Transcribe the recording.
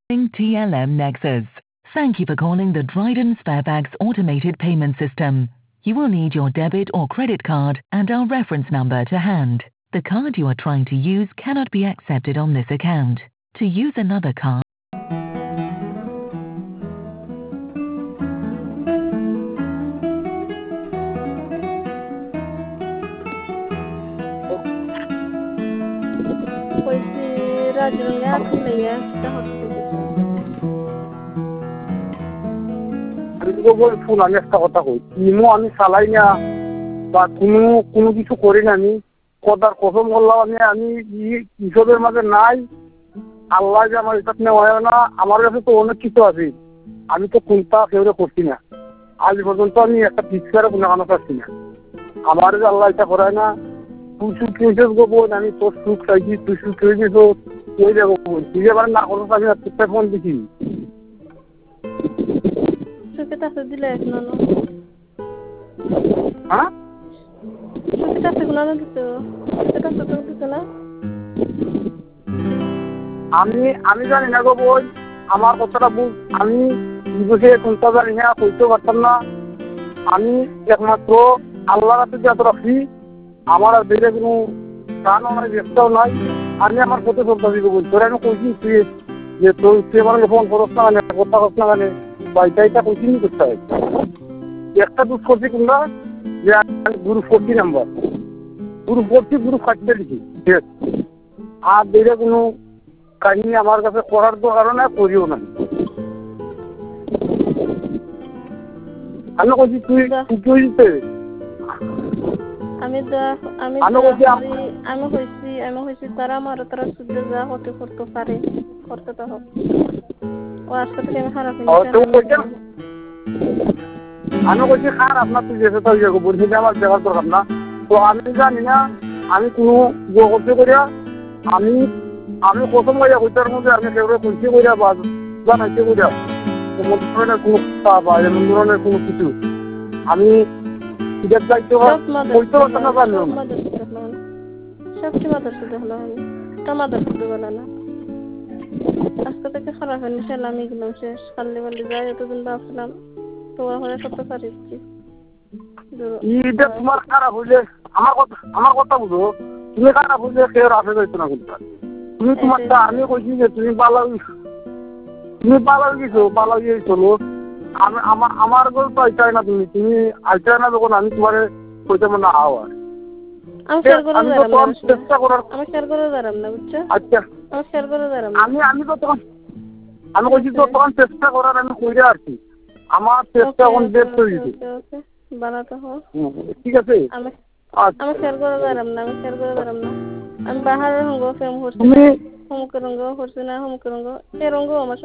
TLM Nexus. Thank you for calling the Dryden Sparebags automated payment system. You will need your debit or credit card and our reference number to hand. The card you are trying to use cannot be accepted on this account. To use another card, ফুল আমি একটা কথা কই imo আমি চালাই না বা কোনো কিছু করি না আমি কথার কসম করলাম আমি হিসেবের মাঝে নাই আল্লাহ যে আমার এটা নেওয়া হয় না আমার কাছে তো অনেক কিছু আছে আমি তো কোনটা কেউরে করছি না আজ পর্যন্ত আমি একটা পিক্সারে কোনো কানো পাচ্ছি না আমার যে আল্লাহ এটা করায় না তুই সুখ হয়েছিস গো বোন আমি তোর সুখ চাইছি তুই সুখ হয়েছিস ওই যাবো বোন তুই এবার না করো আমি তোর ফোন দিছি হ্যাঁ আমি জানি না গো বই আমার কথাটা বুঝ আমি বুঝে কোনটা জানি না কইতেও পারতাম না আমি একমাত্র আল্লাহর হাতে যত রাখি আমার আর বেড়ে কোনো প্রাণও নাই ব্যস্তাও নাই আমি আমার পথে চলতে দিব বল তোরা আমি কইছি তুই যে তুই আমার ফোন করস না মানে কথা কস না মানে বাইটাইটা কইছি নি করতে হয় একটা দুধ করছি তোমরা যে গ্রুপ 40 নাম্বার গ্রুপ 40 গ্রুপ 40 লিখি ঠিক আছে আর বেড়ে কোনো কাহিনী আমার কাছে করার তো কারণে করিও না আমি কইছি তুই তুই দিতে আমি হইছি তারা আমার তারা শুদ্ধ যা হতে করতে পারে করতে তো হোক ও আজকে থেকে আমি খারাপ আমি কইছি খারাপ না তুই যেতে তাই যাবো বলছি আমার দেখার দরকার না তো আমি জানি না আমি কোনো করতে করিয়া আমি প্রথম করিয়া কইতার মধ্যে আমি কেউরে কইছি করিয়া বা জানাইছে করিয়া এমন ধরনের কোনো বা এমন ধরনের কোনো কিছু আমি দায়িত্ব বলতে পারতাম না জানি সবচেয়ে মাদার শুধু হলো আমি মাদার শুধু বলে না আজকে থেকে খারাপ হয়নি সেলা আমি গেলাম শেষ কাল্লি বাল্লি যাই এতদিন ভাবছিলাম তোমার হয়ে করতে পারিছি এটা তোমার খারাপ হইলে আমার কথা বুঝো তুমি খারাপ হইলে কেউ রাখে যাইতো না কিন্তু তুমি তোমারটা আমি কইছি যে তুমি পালা গেছো পালা গিয়ে চলো আমার গল্প আইতাই না তুমি আইতাই না যখন আমি তোমার কইতে না আও আর আমি শেয়ার করে দাঁড়াম না বুঝছো আচ্ছা আমি শেয়ার করে দাঁড়াম আমি তো তখন আমি কইছি তো তখন চেষ্টা করার আমি কইরে আসছি আমার চেষ্টা এখন বেশ হয়ে গেছে বানাতে হোক ঠিক আছে আমি শেয়ার করে দাঁড়াম না আমি বাহারের হঙ্গ ফেম করছি হুমকে রঙ্গ করছি না হুমকে রঙ্গ এ রঙ্গ আমার